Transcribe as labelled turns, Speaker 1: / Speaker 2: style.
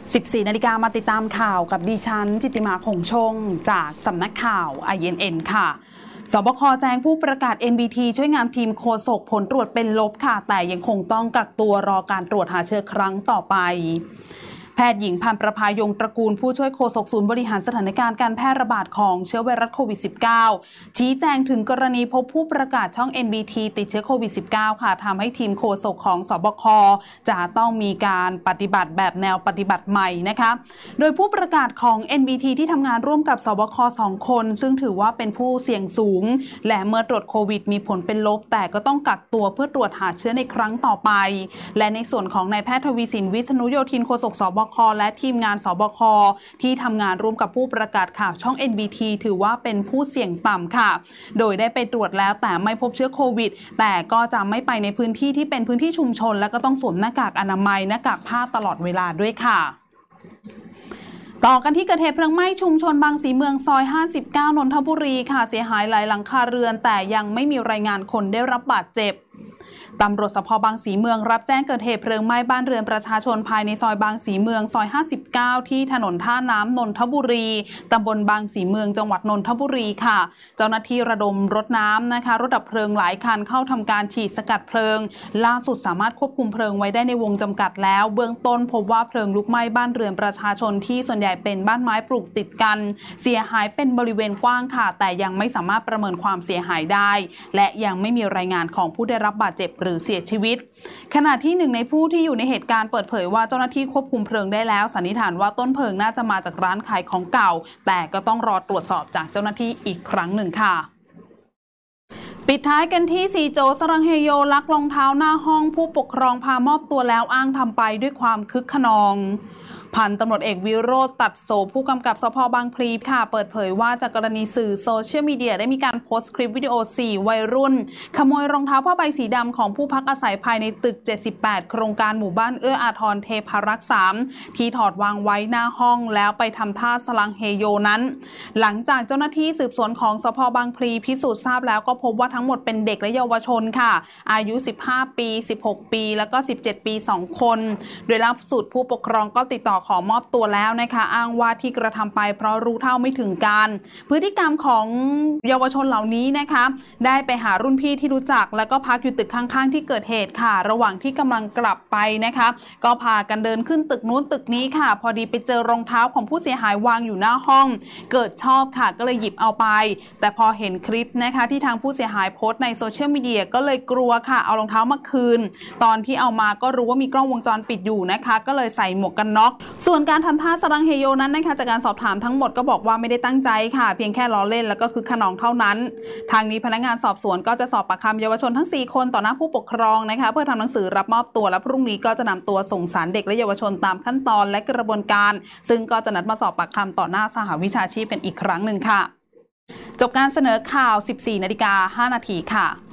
Speaker 1: 14 นาฬิกามาติดตามข่าวกับดิฉันจิตติมาคงชงจากสำนักข่าว INN ค่ะสบคแจ้งผู้ประกาศ NBT ช่วยงานทีมโฆษกผลตรวจเป็นลบค่ะแต่ยังคงต้องกักตัวรอการตรวจหาเชื้อครั้งต่อไปแพทย์หญิงพันประภายงตระกูลผู้ช่วยโฆษกศูนย์บริหารสถานการณ์การแพร่ระบาดของเชื้อไวรัสโควิด -19 ชี้แจงถึงกรณีพบผู้ประกาศช่อง NBT ติดเชื้อโควิด -19 ค่ะทำให้ทีมโฆษกของสบคจะต้องมีการปฏิบัติแบบแนวปฏิบัติใหม่นะคะโดยผู้ประกาศของ NBT ที่ทำงานร่วมกับสบค2 คนซึ่งถือว่าเป็นผู้เสี่ยงสูงและเมื่อตรวจโควิดมีผลเป็นลบแต่ก็ต้องกักตัวเพื่อตรวจหาเชื้อในครั้งต่อไปและในส่วนของนายแพทย์ทวีสินวิษณุโยธินโฆษกสบคและทีมงานสบคที่ทำงานร่วมกับผู้ประกาศข่าวช่อง NBT ถือว่าเป็นผู้เสี่ยงต่ำค่ะโดยได้ไปตรวจแล้วแต่ไม่พบเชื้อโควิดแต่ก็จะไม่ไปในพื้นที่ที่เป็นพื้นที่ชุมชนและก็ต้องสวมหน้ากากอนามัยหน้ากากผ้าตลอดเวลาด้วยค่ะต่อกันที่เกิดเหตุเพลิงไหม้ชุมชนบางสีเมืองซอย59นนทบุรีค่ะเสียหายหลายหลังคาเรือนแต่ยังไม่มีรายงานคนได้รับบาดเจ็บตำรวจสภ.บางสีเมืองรับแจ้งเกิดเหตุเพลิงไหม้บ้านเรือนประชาชนภายในซอยบางสีเมืองซอย59ที่ถนนท่าน้ำนนทบุรีตำบลบางสีเมืองจังหวัดนนทบุรีค่ะเจ้าหน้าที่ระดมรถน้ำนะคะรถดับเพลิงหลายคันเข้าทำการฉีดสกัดเพลิงล่าสุดสามารถควบคุมเพลิงไว้ได้ในวงจำกัดแล้วเบื้องต้นพบว่าเพลิงลุกไหม้บ้านเรือนประชาชนที่ส่วนใหญ่เป็นบ้านไม้ปลูกติดกันเสียหายเป็นบริเวณกว้างค่ะแต่ยังไม่สามารถประเมินความเสียหายได้และยังไม่มีรายงานของผู้ได้รับบาดเจ็บหรือเสียชีวิตขณะที่หนึ่งในผู้ที่อยู่ในเหตุการณ์เปิดเผยว่าเจ้าหน้าที่ควบคุมเพลิงได้แล้วสันนิษฐานว่าต้นเพลิงน่าจะมาจากร้านขายของเก่าแต่ก็ต้องรอตรวจสอบจากเจ้าหน้าที่อีกครั้งหนึ่งค่ะปิดท้ายกันที่ซีโจสรังเฮโยลักรองเท้าหน้าห้องผู้ปกครองพามอบตัวแล้วอ้างทำไปด้วยความคึกขนองพันตำรวจเอกวิโรจน์ตัดโสผู้กำกับสภ.บางพลีค่ะเปิดเผยว่าจากกรณีสื่อโซเชียลมีเดียได้มีการโพสต์คลิปวิดีโอ4วัยรุ่นขโมยรองเท้าผ้าใบสีดำของผู้พักอาศัยภายในตึก78โครงการหมู่บ้านเอื้ออาทรเทพารักษ์3ที่ถอดวางไว้หน้าห้องแล้วไปทำท่าสลังเฮโยนั้นหลังจากเจ้าหน้าที่สืบสวนของสภ.บางพลีพิสูจน์ทราบแล้วก็พบว่าทั้งหมดเป็นเด็กและเยาวชนค่ะอายุ15ปี16ปีแล้วก็17ปี2คนโดยล่าสุดผู้ปกครองก็ติดต่อขอมอบตัวแล้วนะคะอ้างว่าที่กระทำไปเพราะรู้เท่าไม่ถึงการพฤติกรรมของเยาวชนเหล่านี้นะคะได้ไปหารุ่นพี่ที่รู้จักแล้วก็พักอยู่ตึกข้างๆที่เกิดเหตุค่ะระหว่างที่กำลังกลับไปนะคะก็พากันเดินขึ้นตึกนู้นตึกนี้ค่ะพอดีไปเจอรองเท้าของผู้เสียหายวางอยู่หน้าห้องเกิดชอบค่ะก็เลยหยิบเอาไปแต่พอเห็นคลิปนะคะที่ทางผู้เสียหายโพสต์ในโซเชียลมีเดียก็เลยกลัวค่ะเอารองเท้ามาคืนตอนที่เอามาก็รู้ว่ามีกล้องวงจรปิดอยู่นะคะก็เลยใส่หมวกกันน็อกส่วนการทำท่าสรังเฮโยนั้นนะคะจากการสอบถามทั้งหมดก็บอกว่าไม่ได้ตั้งใจค่ะเพียงแค่ล้อเล่นแล้วก็คือขนองเท่านั้นทางนี้พนักงานสอบสวนก็จะสอบปากคำเยาวชนทั้ง4คนต่อหน้าผู้ปกครองนะคะเพื่อทำหนังสือรับมอบตัวและพรุ่งนี้ก็จะนำตัวส่งศาลเด็กและเยาวชนตามขั้นตอนและกระบวนการซึ่งก็จะนัดมาสอบปากคำต่อหน้าสหวิชาชีพกันอีกครั้งหนึ่งค่ะจบการเสนอข่าว 14:05 นาทีค่ะ